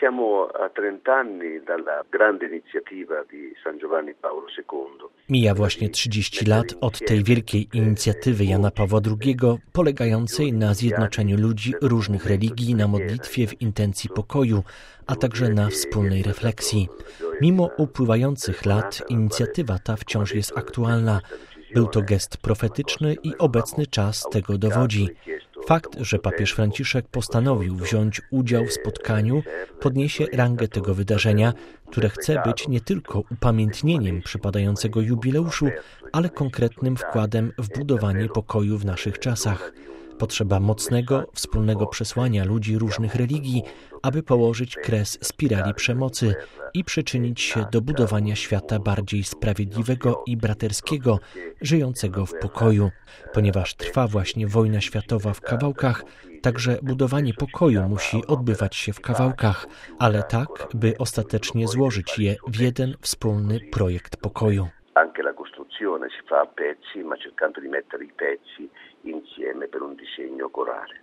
Siamo a 30 anni dalla grande iniziativa di San Giovanni Paolo II. Mija właśnie 30 lat od tej wielkiej inicjatywy Jana Pawła II, polegającej na zjednoczeniu ludzi różnych religii, na modlitwie w intencji pokoju, a także na wspólnej refleksji. Mimo upływających lat inicjatywa ta wciąż jest aktualna. Był to gest profetyczny i obecny czas tego dowodzi. Fakt, że papież Franciszek postanowił wziąć udział w spotkaniu, podniesie rangę tego wydarzenia, które chce być nie tylko upamiętnieniem przypadającego jubileuszu, ale konkretnym wkładem w budowanie pokoju w naszych czasach. Potrzeba mocnego, wspólnego przesłania ludzi różnych religii, aby położyć kres spirali przemocy i przyczynić się do budowania świata bardziej sprawiedliwego i braterskiego, żyjącego w pokoju. Ponieważ trwa właśnie wojna światowa w kawałkach, także budowanie pokoju musi odbywać się w kawałkach, ale tak, by ostatecznie złożyć je w jeden wspólny projekt pokoju. Anche la costruzione si fa a pezzi, ma cercando di mettere i pezzi insieme per un disegno corale.